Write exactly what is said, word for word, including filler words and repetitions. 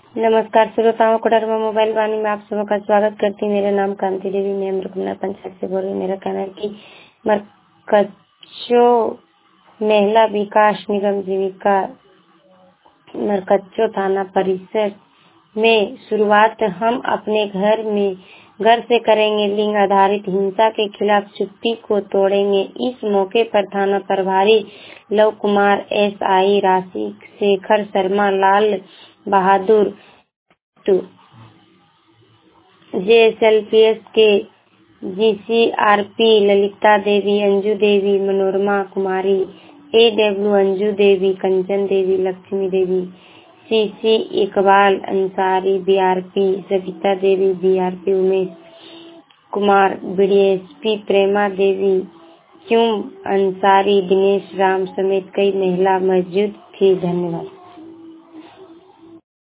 नमस्कार श्रोताओं, कोडरमा मोबाइल वाणी में आप सबका स्वागत करती हूँ। मेरा नाम कांति देवी, मैं अमरकुंडा पंचायत से बोल रही हूँ। मेरा कहना है कि मरकच्चो महिला विकास निगम जीविका मरकच्चो थाना परिसर में शुरुआत हम अपने घर में घर से करेंगे। लिंग आधारित हिंसा के खिलाफ चुप्पी को तोड़ेंगे। इस मौके पर थाना प्रभारी love Kumar, S I Rashi Shekhar Sharma, Lal Bahadur, J S L P S के G C R P Lalita Devi, Anju Devi, Manorama Kumari, A W Anju Devi, Kanchan Devi, Lakshmi Devi, C C Iqbal Ansari, B R P Savita Devi, B R P Umesh Kumar, B D S P Prema Devi, Qayum Ansari, Dinesh Ram समेत कई महिला मौजूद थी। धन्यवाद।